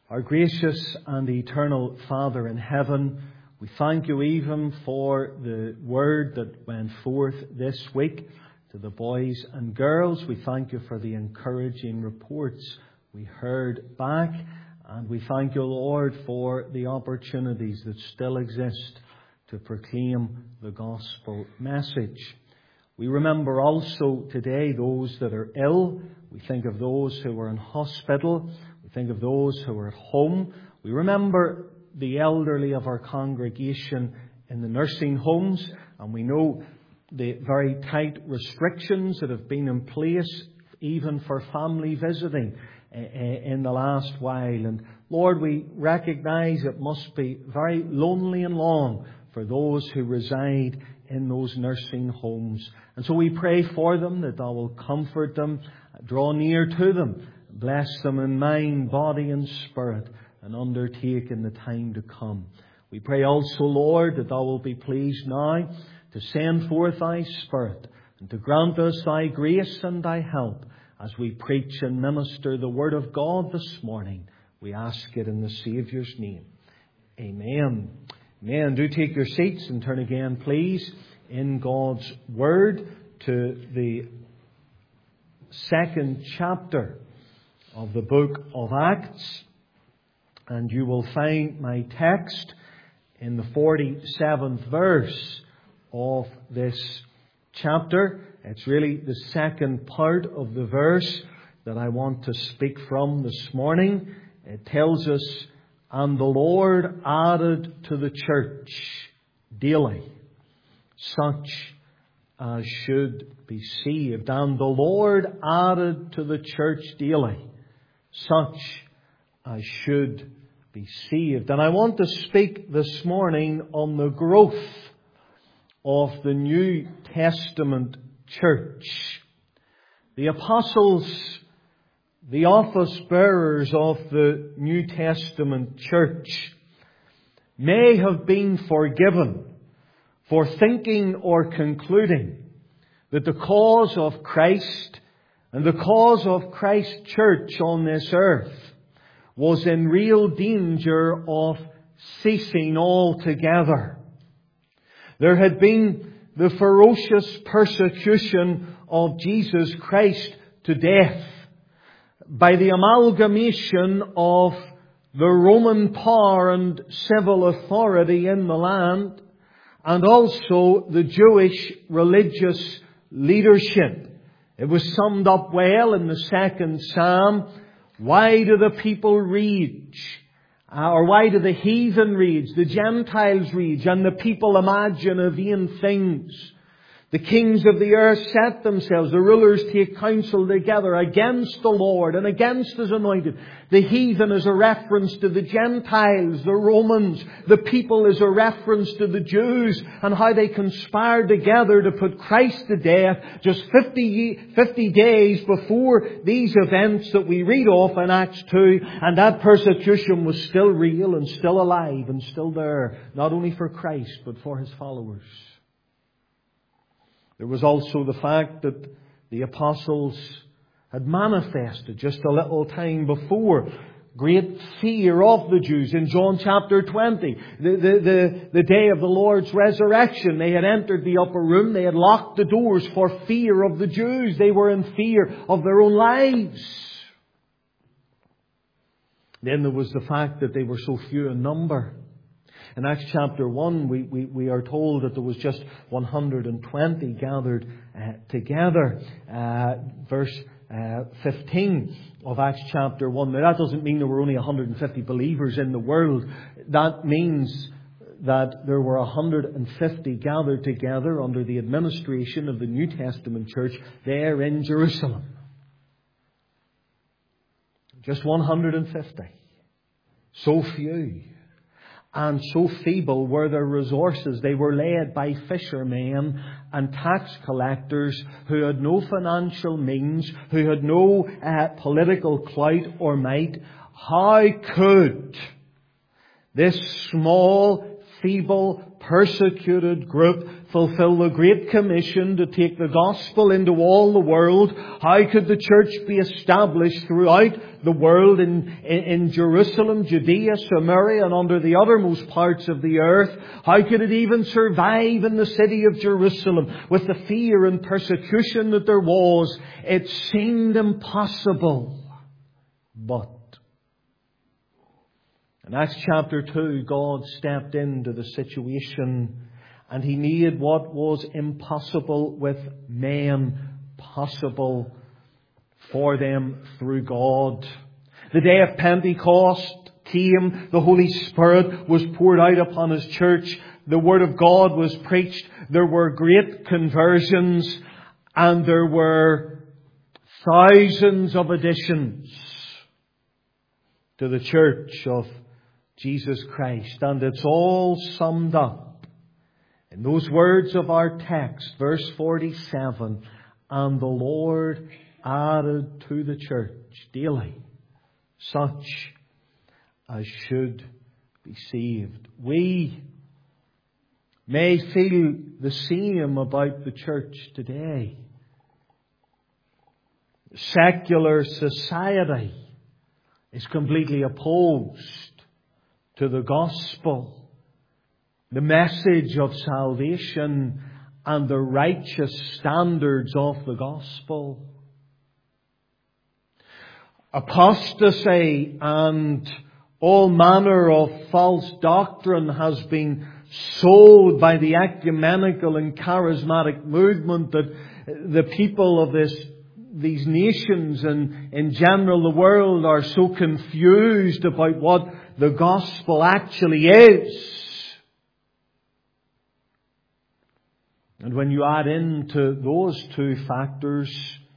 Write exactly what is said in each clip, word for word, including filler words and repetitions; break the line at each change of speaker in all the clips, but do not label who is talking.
Our gracious and eternal Father in heaven, we thank you even for the word that went forth this week to the boys and girls. We thank you for the encouraging reports we heard back. And we thank you, Lord, for the opportunities that still exist to proclaim the gospel message. We remember also today those that are ill. We think of those who are in hospital. We think of those who are at home. We remember the elderly of our congregation in the nursing homes. And we know the very tight restrictions that have been in place even for family visiting in the last while. And Lord, we recognize it must be very lonely and long for those who reside in those nursing homes. And so we pray for them, that Thou will comfort them, draw near to them, bless them in mind, body and spirit, and undertake in the time to come. We pray also, Lord, that Thou will be pleased now to send forth Thy Spirit and to grant us Thy grace and Thy help as we preach and minister the Word of God this morning. We ask it in the Saviour's name. Amen. Amen. Do take your seats and turn again, please, in God's Word to the second chapter of the book of Acts. And you will find my text in the forty-seventh verse of this chapter. It's really the second part of the verse that I want to speak from this morning. It tells us, "And the Lord added to the church daily such as should be saved." And the Lord added to the church daily such as should be saved. And I want to speak this morning on the growth of the New Testament church. The apostles, the office bearers of the New Testament church, may have been forgiven for thinking or concluding that the cause of Christ and the cause of Christ's church on this earth was in real danger of ceasing altogether. There had been the ferocious persecution of Jesus Christ to death by the amalgamation of the Roman power and civil authority in the land, and also the Jewish religious leadership. It was summed up well in the second Psalm. Why do the people rage? Uh, or why do the heathen rage? The Gentiles rage, and the people imagine a vain things. The kings of the earth set themselves, the rulers take counsel together against the Lord and against His anointed. The heathen is a reference to the Gentiles, the Romans. The people is a reference to the Jews and how they conspired together to put Christ to death just fifty, fifty days before these events that we read of in Acts two. And that persecution was still real and still alive and still there, not only for Christ but for His followers. There was also the fact that the apostles had manifested just a little time before great fear of the Jews. In John chapter twenty, the, the, the, the day of the Lord's resurrection, they had entered the upper room. They had locked the doors for fear of the Jews. They were in fear of their own lives. Then there was the fact that they were so few in number. In Acts chapter one, we, we, we are told that there was just one hundred twenty gathered uh, together. Uh, verse uh, fifteen of Acts chapter one. Now that doesn't mean there were only one hundred fifty believers in the world. That means that there were one hundred fifty gathered together under the administration of the New Testament church there in Jerusalem. Just one hundred fifty. So few. And so feeble were their resources. They were led by fishermen and tax collectors who had no financial means, who had no uh, political clout or might. How could this small, feeble, persecuted group fulfill the Great Commission to take the gospel into all the world? How could the church be established throughout the world in, in, in Jerusalem, Judea, Samaria, and under the uttermost parts of the earth? How could it even survive in the city of Jerusalem with the fear and persecution that there was? It seemed impossible. But in Acts chapter two, God stepped into the situation and He made what was impossible with men possible for them through God. The day of Pentecost came. The Holy Spirit was poured out upon His church. The Word of God was preached. There were great conversions and there were thousands of additions to the church of Jesus Christ. And it's all summed up in those words of our text, verse forty-seven, and the Lord added to the church daily such as should be saved. We may feel the same about the church today. Secular society is completely opposed to the gospel, the message of salvation, and the righteous standards of the gospel. Apostasy and all manner of false doctrine has been sold by the ecumenical and charismatic movement that the people of this these nations and in general the world are so confused about what the gospel actually is. And when you add into those two factors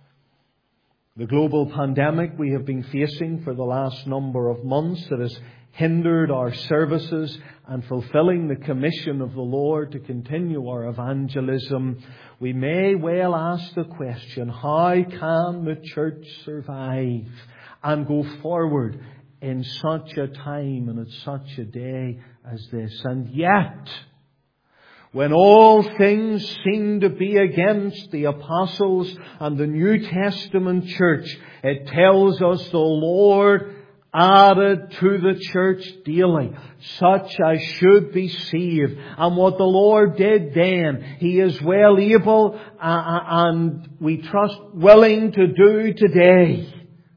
the global pandemic we have been facing for the last number of months that has hindered our services and fulfilling the commission of the Lord to continue our evangelism, we may well ask the question, how can the church survive and go forward in such a time and at such a day as this? And yet, when all things seem to be against the apostles and the New Testament church, it tells us the Lord added to the church daily such as should be saved. And what the Lord did then, He is well able uh, and we trust willing to do today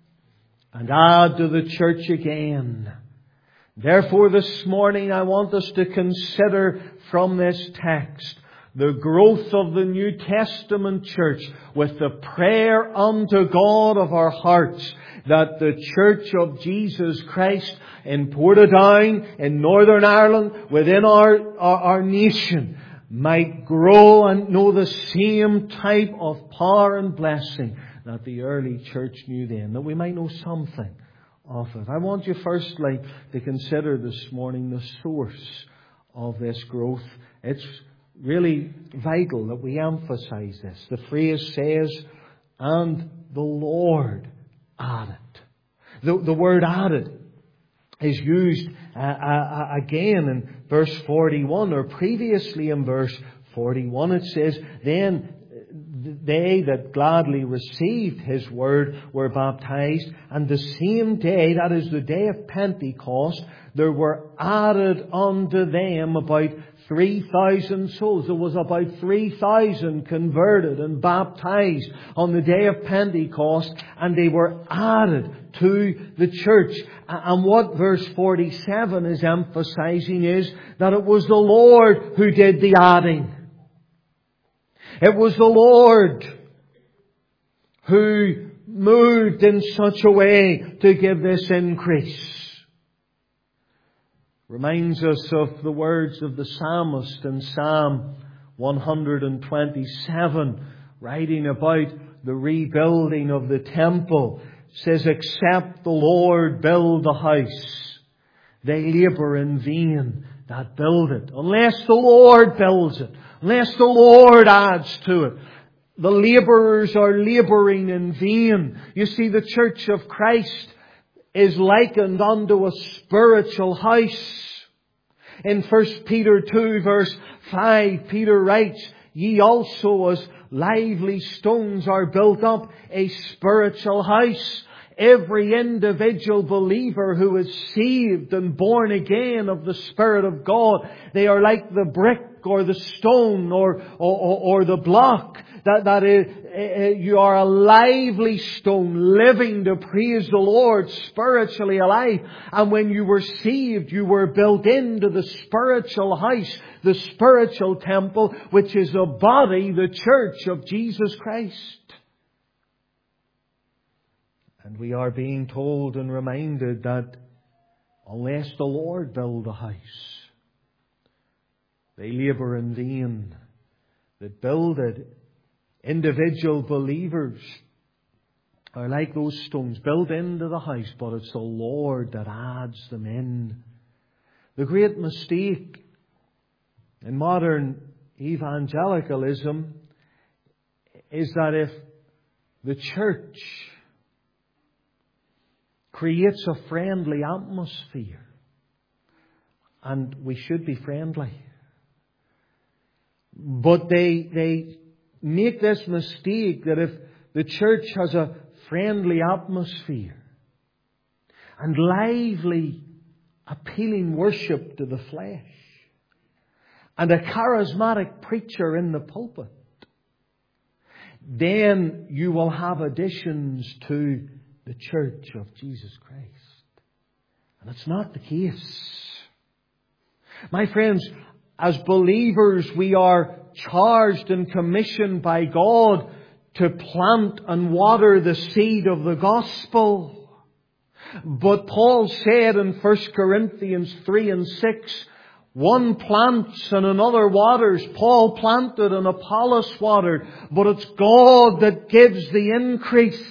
and add to the church again. Therefore this morning I want us to consider from this text the growth of the New Testament church with the prayer unto God of our hearts that the Church of Jesus Christ in Portadown, in Northern Ireland, within our, our, our nation, might grow and know the same type of power and blessing that the early church knew then, that we might know something of it. I want you firstly to consider this morning the source of this growth. It's really vital that we emphasize this. The phrase says, and the Lord added. The, the word added is used uh, uh, again in verse forty-one, or previously in verse forty-one. It says, then they that gladly received His word were baptized, and the same day, that is the day of Pentecost, there were added unto them about three thousand souls. There was about three thousand converted and baptized on the day of Pentecost, and they were added to the church. And what verse forty-seven is emphasizing is that it was the Lord who did the adding. It was the Lord who moved in such a way to give this increase. Reminds us of the words of the psalmist in Psalm one twenty-seven, writing about the rebuilding of the temple. It says, except the Lord build the house, they labour in vain that build it. Unless the Lord builds it, unless the Lord adds to it, the labourers are labouring in vain. You see, the church of Christ is likened unto a spiritual house. In First Peter two verse five, Peter writes, "Ye also as lively stones are built up a spiritual house." Every individual believer who is saved and born again of the Spirit of God, they are like the brick or the stone or, or, or the block. That, that is, you are a lively stone living to praise the Lord, spiritually alive. And when you were saved, you were built into the spiritual house, the spiritual temple, which is the body, the church of Jesus Christ. And we are being told and reminded that unless the Lord build a house, they labour in vain that build it. Individual believers are like those stones built into the house, but it's the Lord that adds them in. The great mistake in modern evangelicalism is that if the church creates a friendly atmosphere, and we should be friendly, but they they make this mistake that if the church has a friendly atmosphere and lively, appealing worship to the flesh and a charismatic preacher in the pulpit, then you will have additions to the church of Jesus Christ. And it's not the case. My friends, as believers, we are charged and commissioned by God to plant and water the seed of the gospel. But Paul said in First Corinthians three and six, one plants and another waters. Paul planted and Apollos watered, but it's God that gives the increase.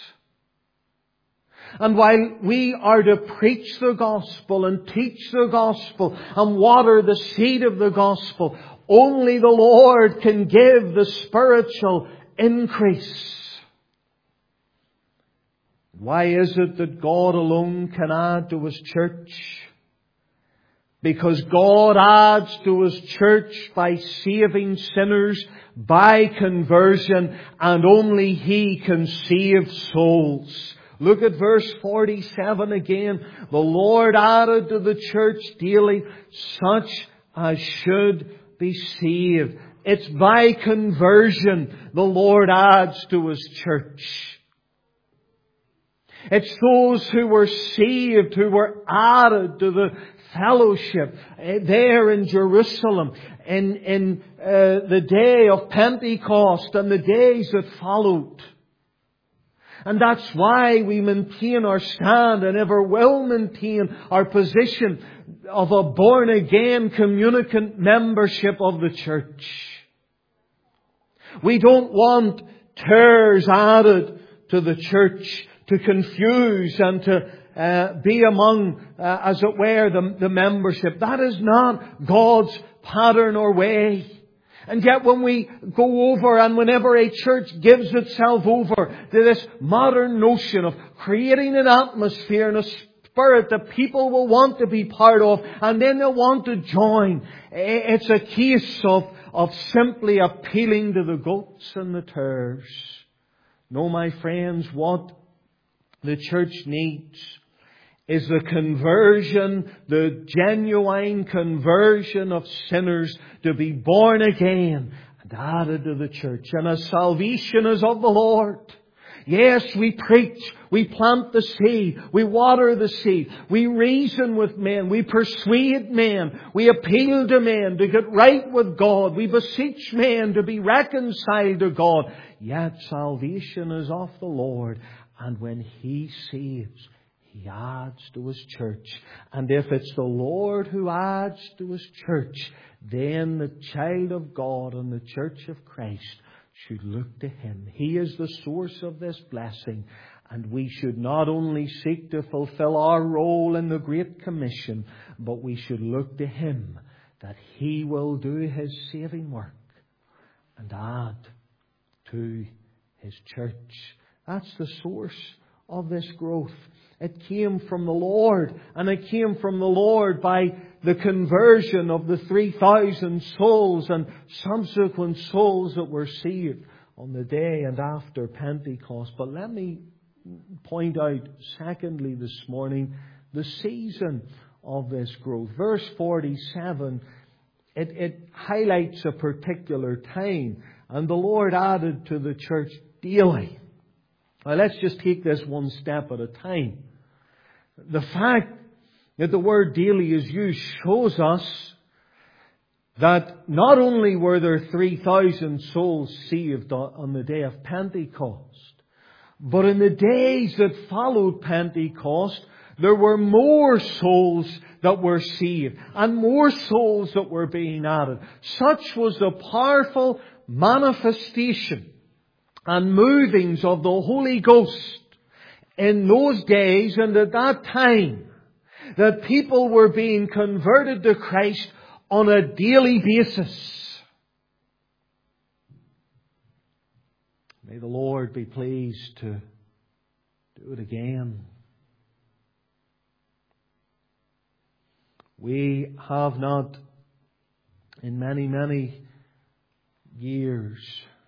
And while we are to preach the gospel and teach the gospel and water the seed of the gospel, only the Lord can give the spiritual increase. Why is it that God alone can add to His church? Because God adds to His church by saving sinners, by conversion, and only He can save souls. Look at verse forty-seven again. The Lord added to the church daily such as should be saved. It's by conversion the Lord adds to His church. It's those who were saved, who were added to the fellowship there in Jerusalem in, in uh, the day of Pentecost and the days that followed. And that's why we maintain our stand and ever will maintain our position of a born-again communicant membership of the church. We don't want tares added to the church to confuse and to uh, be among, uh, as it were, the, the membership. That is not God's pattern or way. And yet when we go over and whenever a church gives itself over to this modern notion of creating an atmosphere and a spirit that people will want to be part of and then they'll want to join, it's a case of, of simply appealing to the goats and the tares. No, my friends, what the church needs is the conversion, the genuine conversion of sinners to be born again and added to the church. And as salvation is of the Lord, yes, we preach, we plant the seed, we water the seed, we reason with men, we persuade men, we appeal to men to get right with God, we beseech men to be reconciled to God. Yet salvation is of the Lord, and when He saves, He adds to His church. And if it's the Lord who adds to His church, then the child of God and the church of Christ should look to Him. He is the source of this blessing. And we should not only seek to fulfill our role in the Great Commission, but we should look to Him that He will do His saving work and add to His church. That's the source of this growth. It came from the Lord. And it came from the Lord by the conversion of the three thousand souls and subsequent souls that were saved on the day and after Pentecost. But let me point out, secondly, this morning, the season of this growth. Verse forty-seven, it, it highlights a particular time. And the Lord added to the church daily. Now let's just take this one step at a time. The fact that the word daily is used shows us that not only were there three thousand souls saved on the day of Pentecost, but in the days that followed Pentecost, there were more souls that were saved and more souls that were being added. Such was the powerful manifestation and movings of the Holy Ghost in those days and at that time, that people were being converted to Christ on a daily basis. May the Lord be pleased to do it again. We have not in many, many years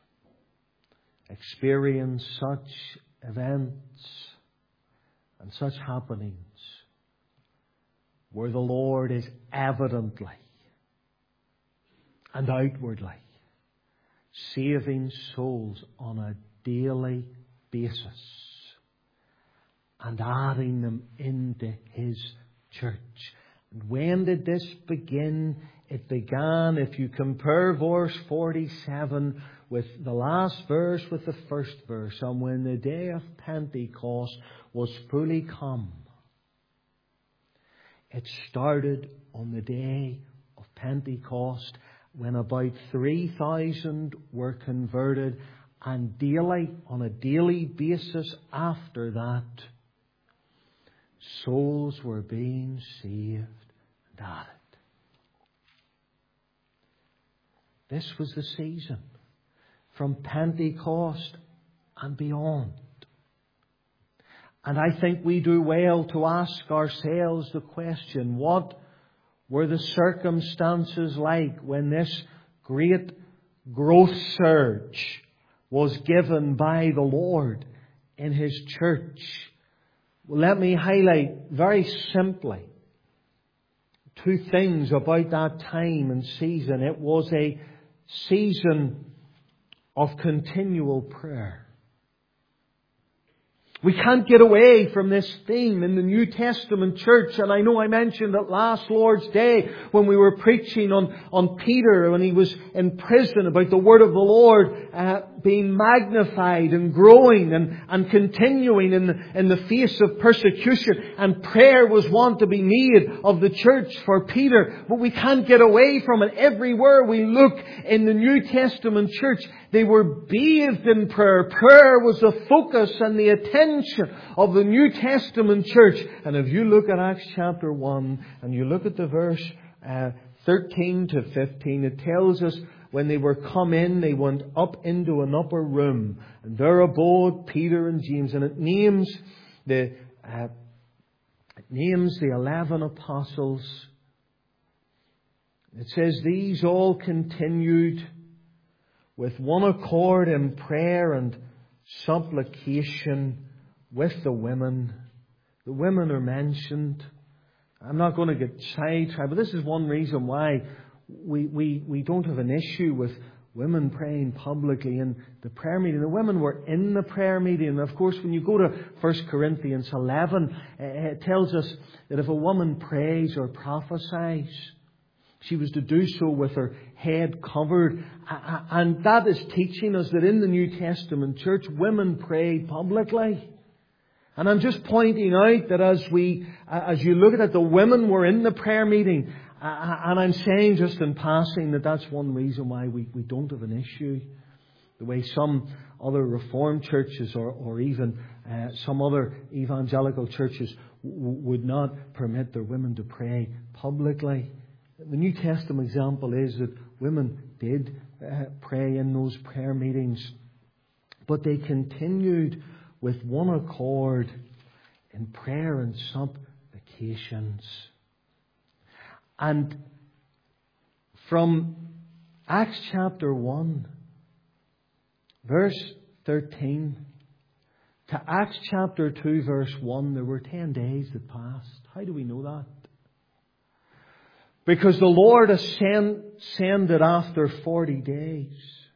experienced such events and such happenings where the Lord is evidently and outwardly saving souls on a daily basis and adding them into His church. And when did this begin? It began, if you compare verse forty-seven with the last verse with the first verse, and when the day of Pentecost was fully come. It started on the day of Pentecost when about three thousand were converted, and daily, on a daily basis after that, souls were being saved and added. This was the season from Pentecost and beyond. And I think we do well to ask ourselves the question, what were the circumstances like when this great growth surge was given by the Lord in His church? Well, let me highlight very simply two things about that time and season. It was a season of continual prayer. We can't get away from this theme in the New Testament church. And I know I mentioned it last Lord's Day when we were preaching on, on Peter when he was in prison, about the Word of the Lord uh, being magnified and growing and, and continuing in the, in the face of persecution. And prayer was one to be made of the church for Peter. But we can't get away from it. Everywhere we look in the New Testament church, they were bathed in prayer. Prayer was the focus and the attention of the New Testament church. And if you look at Acts chapter one and you look at the verse uh, thirteen to fifteen, it tells us when they were come in, they went up into an upper room, and there abode Peter and James, and it names the uh, it names the eleven apostles. It says these all continued with one accord in prayer and supplication with the women. The women are mentioned. I'm not going to get sidetracked, but this is one reason why we, we, we don't have an issue with women praying publicly in the prayer meeting. The women were in the prayer meeting. And of course, when you go to First Corinthians eleven, it tells us that if a woman prays or prophesies, she was to do so with her head covered. And that is teaching us that in the New Testament church, women prayed publicly. And I'm just pointing out that as we, as you look at it, the women were in the prayer meeting. And I'm saying just in passing that that's one reason why we, we don't have an issue. The way some other Reformed churches or, or even uh, some other evangelical churches w- would not permit their women to pray publicly. The New Testament example is that women did uh, pray in those prayer meetings, but they continued with one accord in prayer and supplications. And from Acts chapter one, verse thirteen, to Acts chapter two, verse one, there were ten days that passed. How do we know that? Because the Lord ascended after forty days.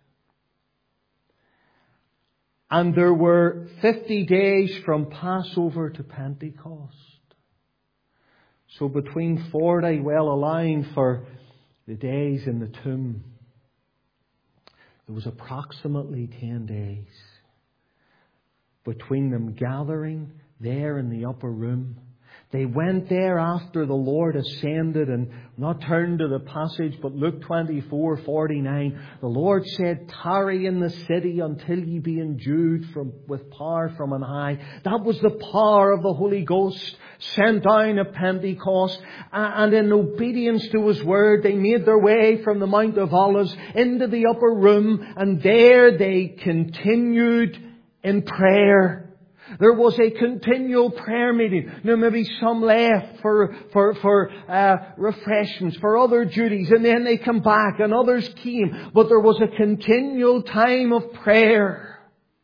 And there were fifty days from Passover to Pentecost. So between forty, well, allowing for the days in the tomb, there was approximately ten days between them gathering there in the upper room. They went there after the Lord ascended, and not turn to the passage, but Luke twenty-four forty-nine. The Lord said, "Tarry in the city until ye be endued from, with power from on high." That was the power of the Holy Ghost sent down at Pentecost. And in obedience to His word, they made their way from the Mount of Olives into the upper room, and there they continued in prayer. There was a continual prayer meeting. Now maybe some left for for for uh, refreshments, for other duties, and then they come back, and others came. But there was a continual time of prayer.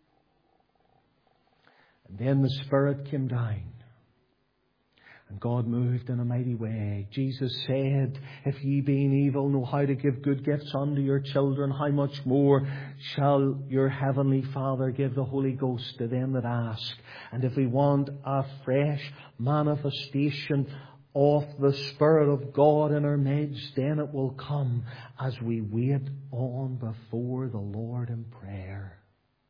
And then the Spirit came down, and God moved in a mighty way. Jesus said, "If ye being evil know how to give good gifts unto your children, how much more shall your heavenly Father give the Holy Ghost to them that ask?" And if we want a fresh manifestation of the Spirit of God in our midst, then it will come as we wait on before the Lord in prayer.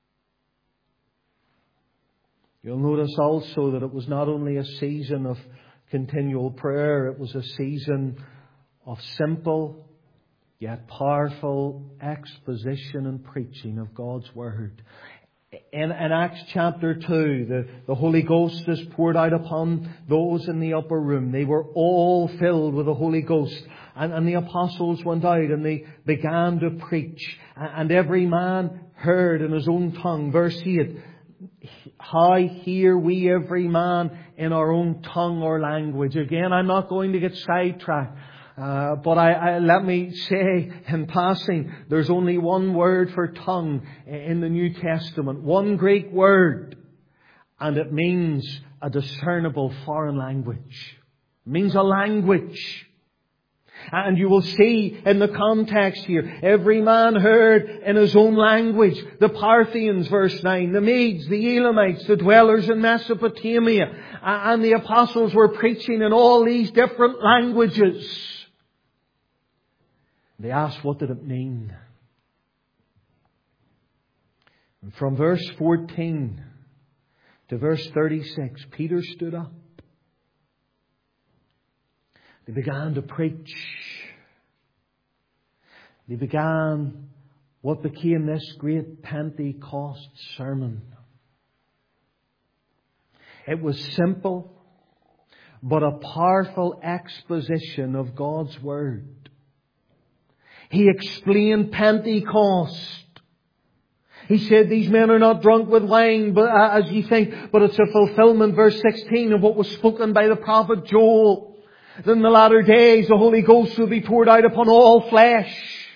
You'll notice also that it was not only a season of continual prayer, it was a season of simple yet powerful exposition and preaching of God's Word. In, in Acts chapter two, the, the Holy Ghost is poured out upon those in the upper room. They were all filled with the Holy Ghost. And, and the apostles went out and they began to preach. And every man heard in his own tongue. Verse eight. How hear we every man in our own tongue or language? Again, I'm not going to get sidetracked. Uh, but I, I, let me say in passing, there's only one word for tongue in the New Testament. One Greek word. And it means a discernible foreign language. It means a language. And you will see in the context here, every man heard in his own language. The Parthians, verse nine, the Medes, the Elamites, the dwellers in Mesopotamia. And the apostles were preaching in all these different languages. They asked, what did it mean? And from verse fourteen to verse thirty-six, Peter stood up. They began to preach. They began what became this great Pentecost sermon. It was simple, but a powerful exposition of God's Word. He explained Pentecost. He said these men are not drunk with wine, but uh, as you think, but it's a fulfillment, verse sixteen, of what was spoken by the prophet Joel. In the latter days, the Holy Ghost will be poured out upon all flesh.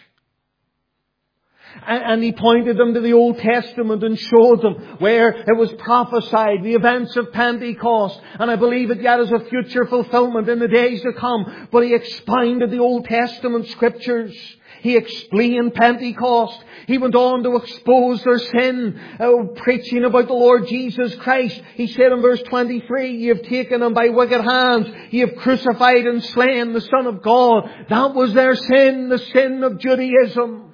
And, and he pointed them to the Old Testament and showed them where it was prophesied, the events of Pentecost. And I believe it yet is a future fulfillment in the days to come. But he expounded the Old Testament scriptures. He explained Pentecost. He went on to expose their sin, uh, preaching about the Lord Jesus Christ. He said in verse twenty-three, "Ye have taken him by wicked hands. Ye have crucified and slain the Son of God." That was their sin, the sin of Judaism.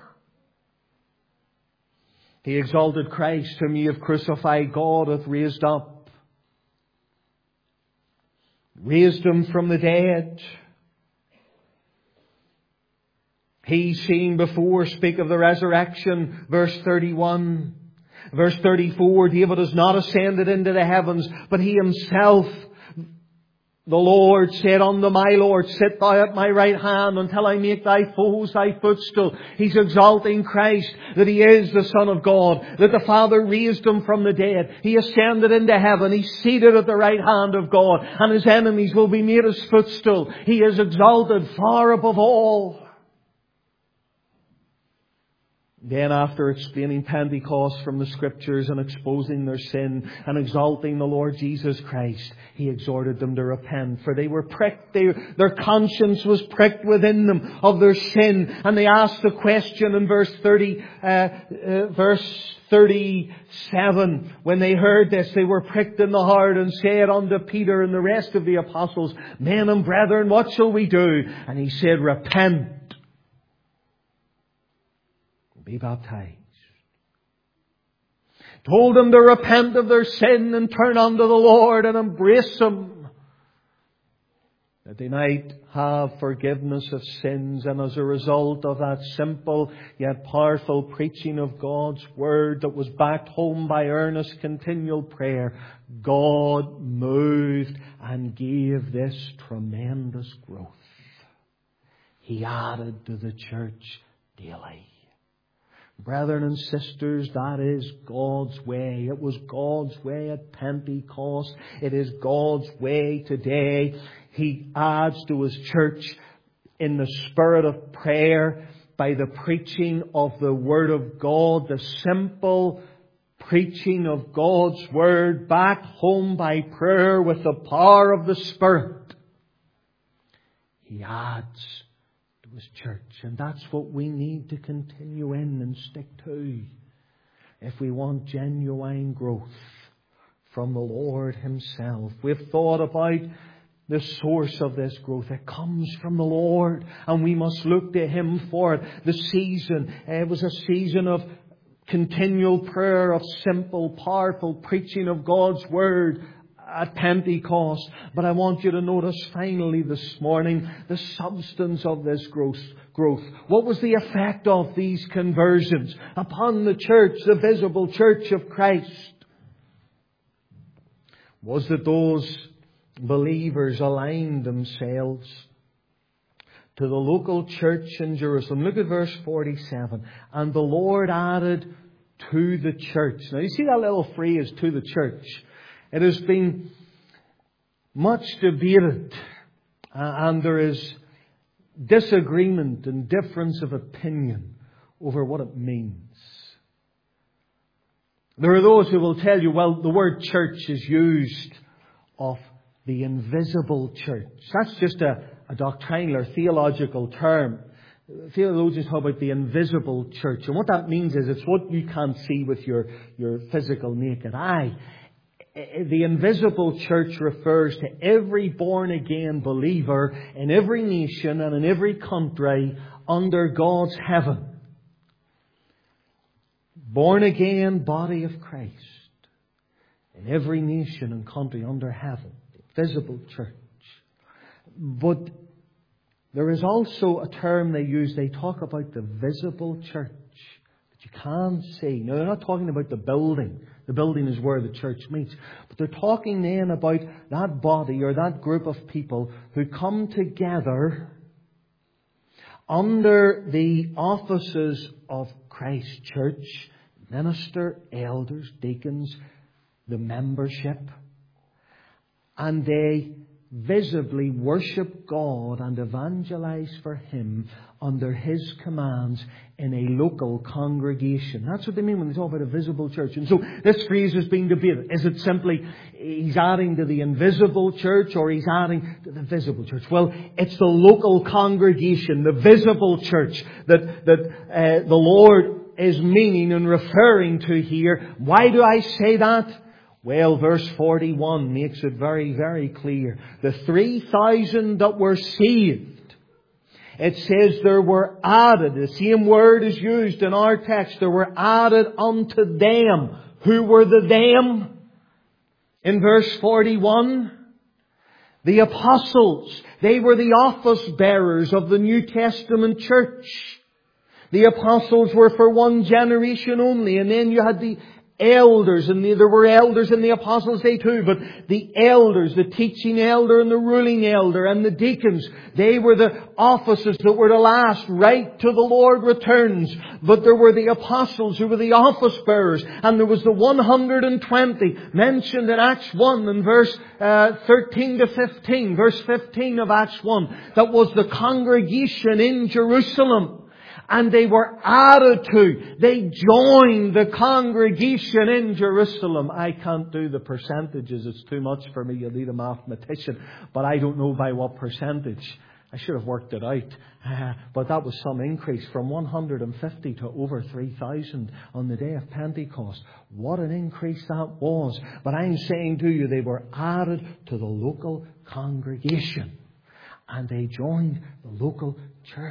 He exalted Christ, whom ye have crucified. God hath raised up. Raised him from the dead. He seen before speak of the resurrection. Verse thirty-one. Verse thirty-four. David has not ascended into the heavens, but he himself The Lord said unto my Lord, sit thou at my right hand until I make thy foes thy footstool. He's exalting Christ, that He is the Son of God, that the Father raised Him from the dead. He ascended into heaven. He's seated at the right hand of God, and His enemies will be made His footstool. He is exalted far above all. Then, after explaining Pentecost from the Scriptures and exposing their sin and exalting the Lord Jesus Christ, He exhorted them to repent, for they were pricked. They, their conscience was pricked within them of their sin, and they asked the question in verse thirty, uh, uh, verse thirty-seven. When they heard this, they were pricked in the heart and said unto Peter and the rest of the apostles, Men and brethren, what shall we do? And he said, Repent. Be baptized. Told them to repent of their sin and turn unto the Lord and embrace Him, that they might have forgiveness of sins. And as a result of that simple yet powerful preaching of God's Word that was backed home by earnest continual prayer, God moved and gave this tremendous growth. He added to the church daily. Brethren and sisters, that is God's way. It was God's way at Pentecost. It is God's way today. He adds to His church in the spirit of prayer by the preaching of the Word of God, the simple preaching of God's Word back home by prayer with the power of the Spirit. He adds His church. And that's what we need to continue in and stick to if we want genuine growth from the Lord Himself. We've thought about the source of this growth. It comes from the Lord, and we must look to Him for it. The season, it was a season of continual prayer, of simple, powerful preaching of God's Word at Pentecost. But I want you to notice finally this morning the substance of this growth. growth. What was the effect of these conversions upon the church, the visible church of Christ? Was that those believers aligned themselves to the local church in Jerusalem. Look at verse forty-seven. And the Lord added to the church. Now you see that little phrase, to the church. It has been much debated, and there is disagreement and difference of opinion over what it means. There are those who will tell you, well, the word church is used of the invisible church. That's just a, a doctrinal or theological term. Theologians talk about the invisible church. And what that means is it's what you can't see with your, your physical naked eye. The invisible church refers to every born-again believer in every nation and in every country under God's heaven. Born-again body of Christ in every nation and country under heaven. The visible church. But there is also a term they use. They talk about the visible church that you can't see. Now, they're not talking about the building. The building is where the church meets. But they're talking then about that body or that group of people who come together under the offices of Christ's church, minister, elders, deacons, the membership, and they visibly worship God and evangelize for Him under His commands in a local congregation. That's what they mean when they talk about a visible church. And so this phrase is being debated. Is it simply He's adding to the invisible church, or He's adding to the visible church? Well, it's the local congregation, the visible church that, that uh, the Lord is meaning and referring to here. Why do I say that? Well, verse forty-one makes it very, very clear. The three thousand that were saved, it says there were added. The same word is used in our text. There were added unto them. Who were the them? In verse forty-one, the apostles. They were the office bearers of the New Testament church. The apostles were for one generation only, and then you had the elders, and there were elders in the Apostles' day too, but the elders, the teaching elder and the ruling elder and the deacons, they were the offices that were to last right till the Lord returns. But there were the apostles who were the office bearers, and there was the one hundred twenty mentioned in Acts one and verse uh, thirteen to fifteen, verse fifteen of Acts one, that was the congregation in Jerusalem. And they were added to. They joined the congregation in Jerusalem. I can't do the percentages. It's too much for me. You need a mathematician. But I don't know by what percentage. I should have worked it out. Uh, but that was some increase from one hundred fifty to over three thousand on the day of Pentecost. What an increase that was. But I'm saying to you, they were added to the local congregation. And they joined the local church.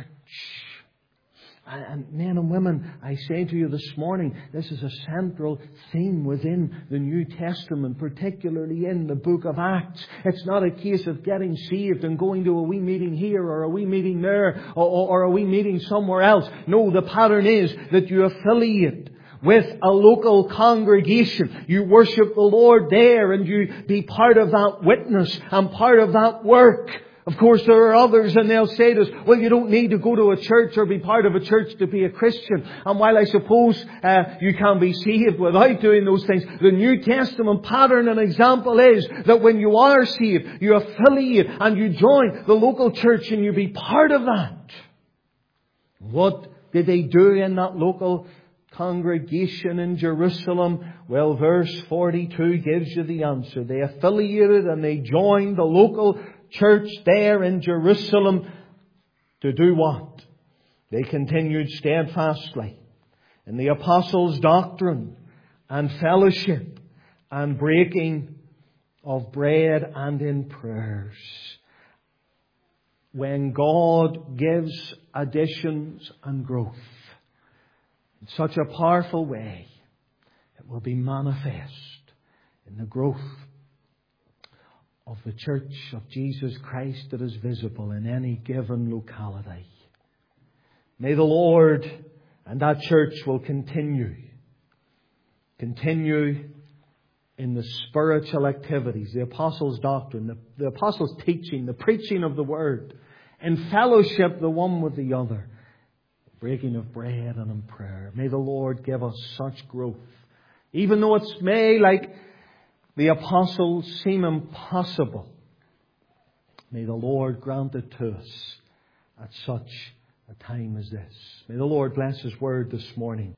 And men and women, I say to you this morning, this is a central theme within the New Testament, particularly in the book of Acts. It's not a case of getting saved and going to a wee meeting here or a wee meeting there or, or, or a wee meeting somewhere else. No, the pattern is that you affiliate with a local congregation. You worship the Lord there and you be part of that witness and part of that work. Of course, there are others, and they'll say to us, well, you don't need to go to a church or be part of a church to be a Christian. And while I suppose uh, you can be saved without doing those things, the New Testament pattern and example is that when you are saved, you affiliate and you join the local church and you be part of that. What did they do in that local congregation in Jerusalem? Well, verse forty-two gives you the answer. They affiliated and they joined the local church there in Jerusalem to do what? They continued steadfastly in the apostles' doctrine and fellowship and breaking of bread and in prayers. When God gives additions and growth in such a powerful way, it will be manifest in the growth of the church of Jesus Christ that is visible in any given locality. May the Lord and that church will continue, continue in the spiritual activities, the apostles' doctrine, the, the apostles' teaching, the preaching of the word, in fellowship the one with the other, breaking of bread and in prayer. May the Lord give us such growth, even though it may, like the apostles, seem impossible. May the Lord grant it to us at such a time as this. May the Lord bless His word this morning.